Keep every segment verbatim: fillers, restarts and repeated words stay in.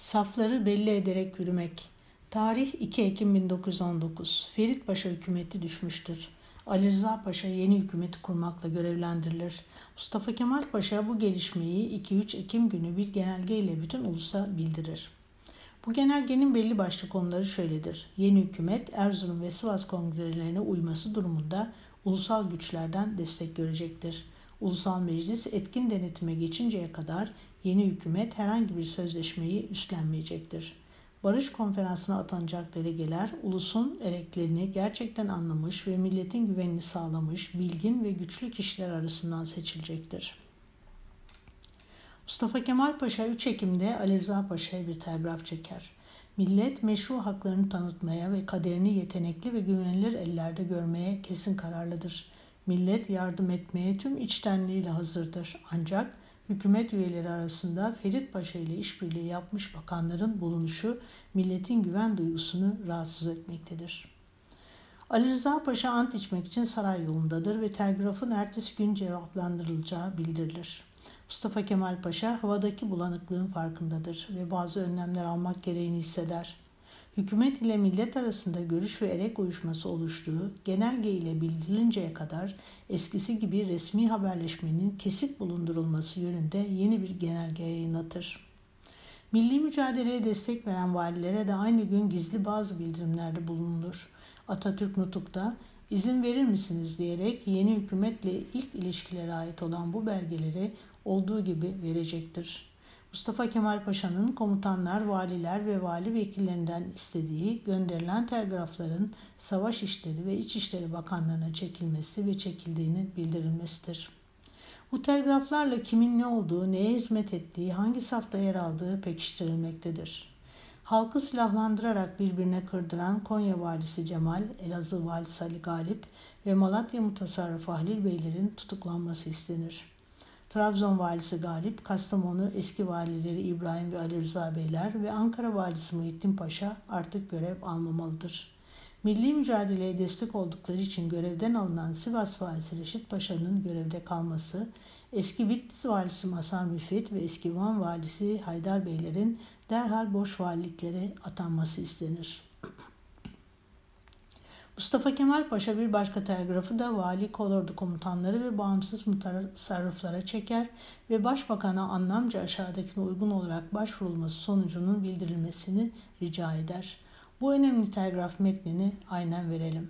Safları belli ederek yürümek. Tarih iki Ekim bin dokuz yüz on dokuz. Ferit Paşa hükümeti düşmüştür. Ali Rıza Paşa yeni hükümeti kurmakla görevlendirilir. Mustafa Kemal Paşa bu gelişmeyi iki üç Ekim günü bir genelge ile bütün ulusa bildirir. Bu genelgenin belli başlı konuları şöyledir. Yeni hükümet Erzurum ve Sivas kongrelerine uyması durumunda ulusal güçlerden destek görecektir. Ulusal Meclis etkin denetime geçinceye kadar yeni hükümet herhangi bir sözleşmeyi üstlenmeyecektir. Barış Konferansı'na atanacak delegeler ulusun ereklerini gerçekten anlamış ve milletin güvenini sağlamış bilgin ve güçlü kişiler arasından seçilecektir. Mustafa Kemal Paşa üç Ekim'de Ali Rıza Paşa'ya bir telgraf çeker. Millet meşru haklarını tanıtmaya ve kaderini yetenekli ve güvenilir ellerde görmeye kesin kararlıdır. Millet yardım etmeye tüm içtenliğiyle hazırdır. Ancak hükümet üyeleri arasında Ferit Paşa ile işbirliği yapmış bakanların bulunuşu milletin güven duygusunu rahatsız etmektedir. Ali Rıza Paşa ant içmek için saray yolundadır ve telgrafın ertesi gün cevaplandırılacağı bildirilir. Mustafa Kemal Paşa havadaki bulanıklığın farkındadır ve bazı önlemler almak gereğini hisseder. Hükümet ile millet arasında görüş ve erek uyuşması oluştuğu genelge ile bildirilinceye kadar eskisi gibi resmi haberleşmenin kesik bulundurulması yönünde yeni bir genelge yayınlatır. Milli mücadeleye destek veren valilere de aynı gün gizli bazı bildirimlerde bulunur. Atatürk nutukta izin verir misiniz diyerek yeni hükümetle ilk ilişkilere ait olan bu belgeleri olduğu gibi verecektir. Mustafa Kemal Paşa'nın komutanlar, valiler ve vali vekillerinden istediği gönderilen telgrafların Savaş İşleri ve İçişleri Bakanlarına çekilmesi ve çekildiğinin bildirilmesidir. Bu telgraflarla kimin ne olduğu, neye hizmet ettiği, hangi safta yer aldığı pekiştirilmektedir. Halkı silahlandırarak birbirine kırdıran Konya Valisi Cemal, Elazığ Valisi Ali Galip ve Malatya Mutasarrıfı Halil Beylerin tutuklanması istenir. Trabzon Valisi Galip, Kastamonu eski valileri İbrahim ve Ali Rıza Beyler ve Ankara Valisi Muhittin Paşa artık görev almamalıdır. Milli mücadeleye destek oldukları için görevden alınan Sivas Valisi Reşit Paşa'nın görevde kalması, eski Bitlis Valisi Masar Müfit ve eski Van Valisi Haydar Beylerin derhal boş valiliklere atanması istenir. Mustafa Kemal Paşa bir başka telgrafı da vali, kolordu komutanları ve bağımsız mutasarrıflara çeker ve başbakana anlamca aşağıdakine uygun olarak başvurulması sonucunun bildirilmesini rica eder. Bu önemli telgraf metnini aynen verelim.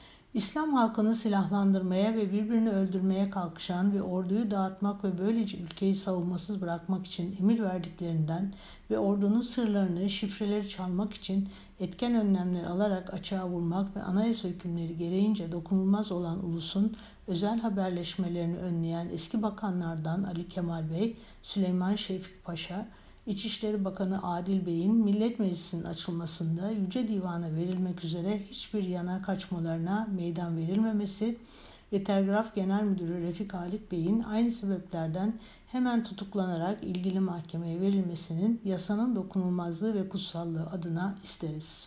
İslam halkını silahlandırmaya ve birbirini öldürmeye kalkışan ve orduyu dağıtmak ve böylece ülkeyi savunmasız bırakmak için emir verdiklerinden ve ordunun sırlarını, şifreleri çalmak için etken önlemler alarak açığa vurmak ve anayasa hükümleri gereğince dokunulmaz olan ulusun özel haberleşmelerini önleyen eski bakanlardan Ali Kemal Bey, Süleyman Şevfik Paşa, İçişleri Bakanı Adil Bey'in Millet Meclisi'nin açılmasında Yüce Divan'a verilmek üzere hiçbir yana kaçmalarına meydan verilmemesi ve Telgraf Genel Müdürü Refik Halit Bey'in aynı sebeplerden hemen tutuklanarak ilgili mahkemeye verilmesinin yasanın dokunulmazlığı ve kutsallığı adına isteriz.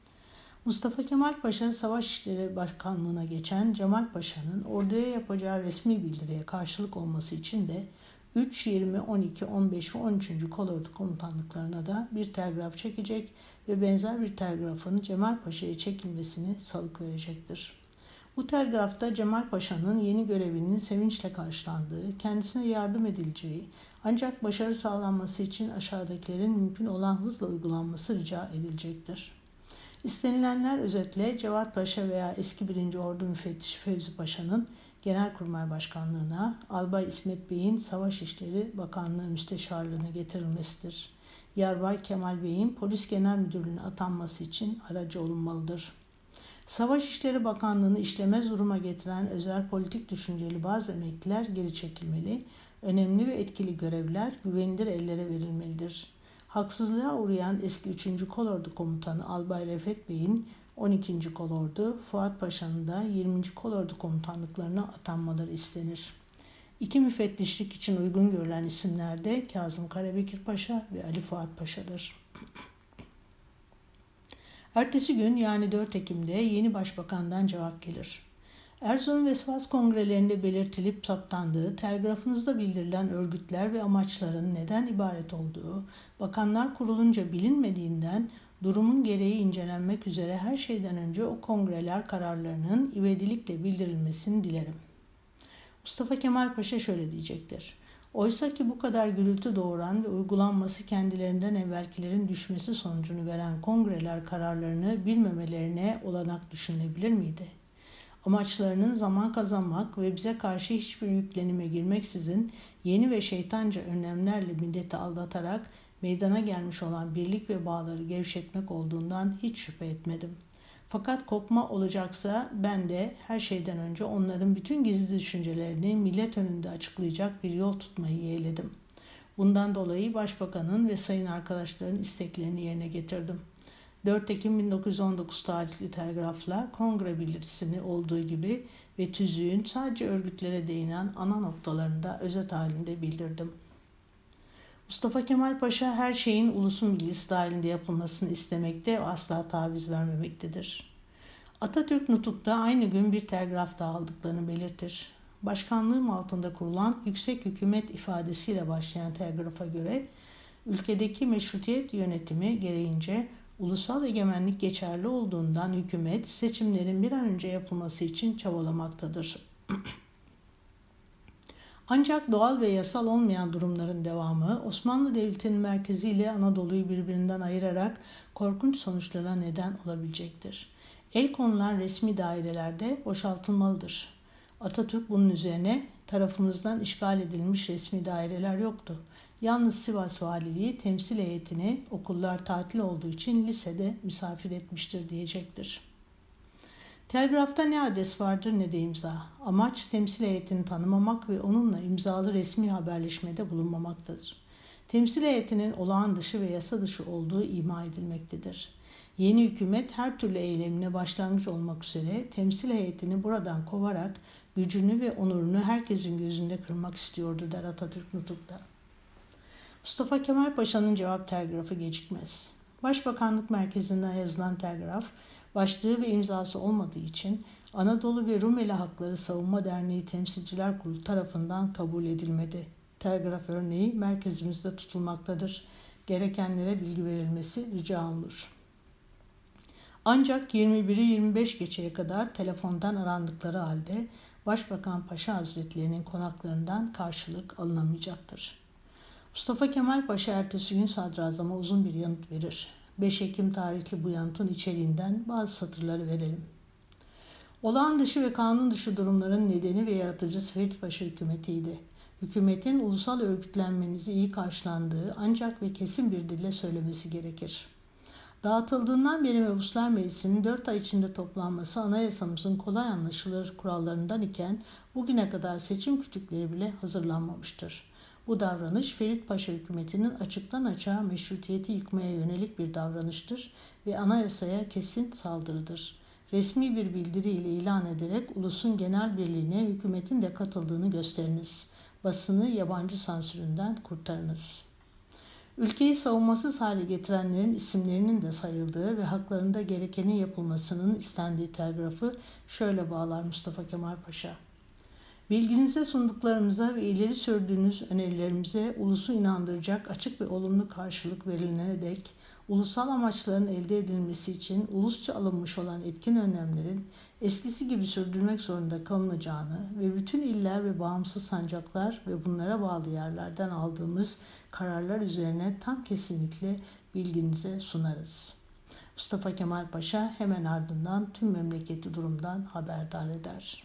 Mustafa Kemal Paşa Savaş İşleri Başkanlığı'na geçen Cemal Paşa'nın orduya yapacağı resmi bildiriye karşılık olması için de üç, yirmi, on iki, on beş ve on üçüncü kolordu komutanlıklarına da bir telgraf çekecek ve benzer bir telgrafın Cemal Paşa'ya çekilmesini salık verecektir. Bu telgrafta Cemal Paşa'nın yeni görevinin sevinçle karşılandığı, kendisine yardım edileceği ancak başarı sağlanması için aşağıdakilerin mümkün olan hızla uygulanması rica edilecektir. İstenilenler özetle Cevat Paşa veya eski birinci Ordu Müfettişi Fevzi Paşa'nın Genelkurmay Başkanlığı'na, Albay İsmet Bey'in Savaş İşleri Bakanlığı Müsteşarlığı'na getirilmesidir. Yarbay Kemal Bey'in Polis Genel Müdürlüğü'ne atanması için aracı olunmalıdır. Savaş İşleri Bakanlığı'nı işlemez duruma getiren özel politik düşünceli bazı emekliler geri çekilmeli, önemli ve etkili görevler güvenilir ellere verilmelidir. Haksızlığa uğrayan eski üçüncü Kolordu Komutanı Albay Refet Bey'in on ikinci Kolordu, Fuat Paşa'nın da yirminci Kolordu komutanlıklarına atanmaları istenir. İki müfettişlik için uygun görülen isimler de Kazım Karabekir Paşa ve Ali Fuat Paşa'dır. Ertesi gün yani dört Ekim'de yeni başbakandan cevap gelir. Erzurum ve Sivas kongrelerinde belirtilip saptandığı, telgrafınızda bildirilen örgütler ve amaçların neden ibaret olduğu, Bakanlar Kurulunca bilinmediğinden durumun gereği incelenmek üzere her şeyden önce o kongreler kararlarının ivedilikle bildirilmesini dilerim. Mustafa Kemal Paşa şöyle diyecektir. Oysa ki bu kadar gürültü doğuran ve uygulanması kendilerinden evvelkilerin düşmesi sonucunu veren kongreler kararlarını bilmemelerine olanak düşünülebilir miydi? Amaçlarının zaman kazanmak ve bize karşı hiçbir yüklenime girmeksizin yeni ve şeytanca önlemlerle milleti aldatarak meydana gelmiş olan birlik ve bağları gevşetmek olduğundan hiç şüphe etmedim. Fakat kopma olacaksa ben de her şeyden önce onların bütün gizli düşüncelerini millet önünde açıklayacak bir yol tutmayı yeğledim. Bundan dolayı Başbakanın ve sayın arkadaşların isteklerini yerine getirdim. dört Ekim bin dokuz yüz on dokuz tarihli telgrafla kongre bildirisini olduğu gibi ve tüzüğün sadece örgütlere değinen ana noktalarını da özet halinde bildirdim. Mustafa Kemal Paşa her şeyin ulusun bilgisi dahilinde yapılmasını istemekte ve asla taviz vermemektedir. Atatürk Nutuk'ta aynı gün bir telgraf daha aldıklarını belirtir. Başkanlığım altında kurulan yüksek hükümet ifadesiyle başlayan telgrafa göre ülkedeki meşrutiyet yönetimi gereğince ulusal egemenlik geçerli olduğundan hükümet seçimlerin bir an önce yapılması için çabalamaktadır. Ancak doğal ve yasal olmayan durumların devamı Osmanlı Devleti'nin merkeziyle Anadolu'yu birbirinden ayırarak korkunç sonuçlara neden olabilecektir. El konulan resmi dairelerde boşaltılmalıdır. Atatürk bunun üzerine tarafımızdan işgal edilmiş resmi daireler yoktu. Yalnız Sivas Valiliği temsil heyetini okullar tatil olduğu için lisede misafir etmiştir diyecektir. Telgrafta ne adres vardır ne de imza. Amaç temsil heyetini tanımamak ve onunla imzalı resmi haberleşmede bulunmamaktadır. Temsil heyetinin olağan dışı ve yasa dışı olduğu ima edilmektedir. Yeni hükümet her türlü eylemine başlangıç olmak üzere temsil heyetini buradan kovarak gücünü ve onurunu herkesin gözünde kırmak istiyordu der Atatürk Nutuk'ta. Mustafa Kemal Paşa'nın cevap telgrafı gecikmez. Başbakanlık merkezinden yazılan telgraf, başlığı ve imzası olmadığı için Anadolu ve Rumeli Hakları Savunma Derneği Temsilciler Kurulu tarafından kabul edilmedi. Telgraf örneği merkezimizde tutulmaktadır. Gerekenlere bilgi verilmesi rica olunur. Ancak yirmi biri yirmi beş geçeye kadar telefondan arandıkları halde Başbakan Paşa Hazretlerinin konaklarından karşılık alınamayacaktır. Mustafa Kemal Paşa ertesi gün sadrazama uzun bir yanıt verir. beş Ekim tarihli bu yanıtın içeriğinden bazı satırları verelim. Olağan dışı ve kanun dışı durumların nedeni ve yaratıcısı Ferit Paşa hükümetiydi. Hükümetin ulusal örgütlenmenizi iyi karşılandığı ancak ve kesin bir dille söylemesi gerekir. Dağıtıldığından beri Mebuslar Meclisi'nin dört ay içinde toplanması anayasamızın kolay anlaşılır kurallarından iken bugüne kadar seçim kütükleri bile hazırlanmamıştır. Bu davranış Ferit Paşa hükümetinin açıktan açığa meşrutiyeti yıkmaya yönelik bir davranıştır ve anayasaya kesin saldırıdır. Resmi bir bildiri ile ilan ederek ulusun genel birliğine hükümetin de katıldığını gösteriniz. Basını yabancı sansüründen kurtarınız. Ülkeyi savunmasız hale getirenlerin isimlerinin de sayıldığı ve haklarında gerekenin yapılmasının istendiği telgrafı şöyle bağlar Mustafa Kemal Paşa. Bilginize sunduklarımıza ve ileri sürdüğünüz önerilerimize ulusu inandıracak açık ve olumlu karşılık verilene dek ulusal amaçların elde edilmesi için ulusça alınmış olan etkin önlemlerin eskisi gibi sürdürmek zorunda kalınacağını ve bütün iller ve bağımsız sancaklar ve bunlara bağlı yerlerden aldığımız kararlar üzerine tam kesinlikle bilginize sunarız. Mustafa Kemal Paşa hemen ardından tüm memleketi durumdan haberdar eder.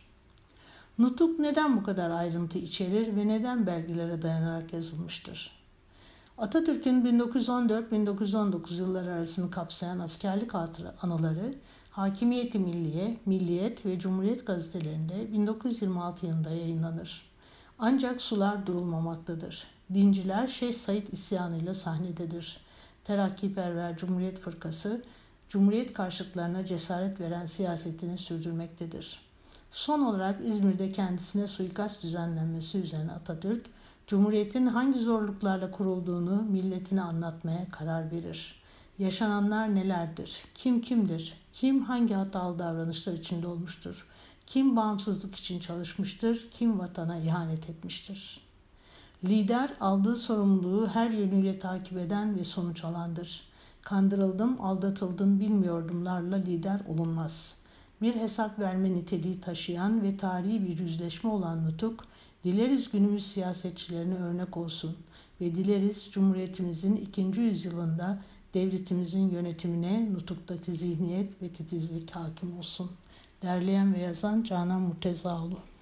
Nutuk neden bu kadar ayrıntı içerir ve neden belgelere dayanarak yazılmıştır? Atatürk'ün bin dokuz yüz on dört bin dokuz yüz on dokuz yılları arasını kapsayan askerlik anıları Hakimiyet-i Milliye, Milliyet ve Cumhuriyet gazetelerinde bin dokuz yüz yirmi altı yılında yayınlanır. Ancak sular durulmamaktadır. Dinciler Şeyh Said isyanıyla sahnededir. Terakkiperver Cumhuriyet Fırkası, Cumhuriyet karşıtlarına cesaret veren siyasetini sürdürmektedir. Son olarak İzmir'de kendisine suikast düzenlenmesi üzerine Atatürk, Cumhuriyet'in hangi zorluklarla kurulduğunu milletine anlatmaya karar verir. Yaşananlar nelerdir? Kim kimdir? Kim hangi hatalı davranışlar içinde olmuştur? Kim bağımsızlık için çalışmıştır, kim vatana ihanet etmiştir. Lider aldığı sorumluluğu her yönüyle takip eden ve sonuç alandır. Kandırıldım, aldatıldım, bilmiyordumlarla lider olunmaz. Bir hesap verme niteliği taşıyan ve tarihi bir yüzleşme olan nutuk, dileriz günümüz siyasetçilerine örnek olsun ve dileriz Cumhuriyetimizin ikinci yüzyılında devletimizin yönetimine nutuktaki zihniyet ve titizlik hakim olsun. Derleyen ve yazan Canan Murtezaoğlu.